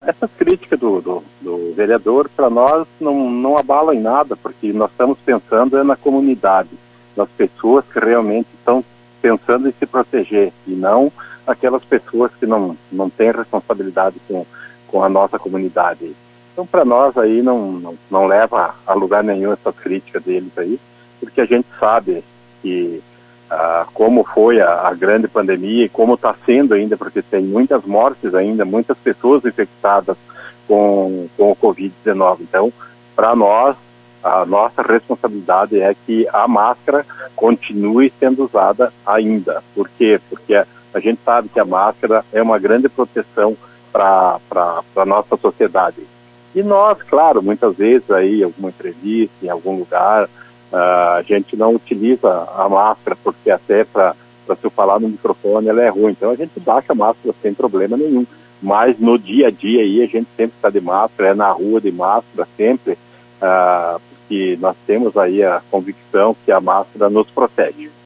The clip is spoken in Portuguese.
Essas críticas do vereador, para nós, não abalam em nada, porque nós estamos pensando na comunidade, nas pessoas que realmente estão pensando em se proteger, e não aquelas pessoas que não têm responsabilidade com a nossa comunidade. Então, para nós aí, não leva a lugar nenhum essa crítica deles aí, porque a gente sabe que como foi a grande pandemia e como está sendo ainda, porque tem muitas mortes ainda, muitas pessoas infectadas com o Covid-19. Então, para nós, a nossa responsabilidade é que a máscara continue sendo usada ainda. Por quê? Porque a gente sabe que a máscara é uma grande proteção para a nossa sociedade. E nós, claro, muitas vezes aí, alguma entrevista, em algum lugar, a gente não utiliza a máscara, porque até para se falar no microfone ela é ruim. Então a gente baixa a máscara sem problema nenhum. Mas no dia a dia aí a gente sempre está de máscara, é na rua de máscara sempre, porque nós temos aí a convicção que a máscara nos protege.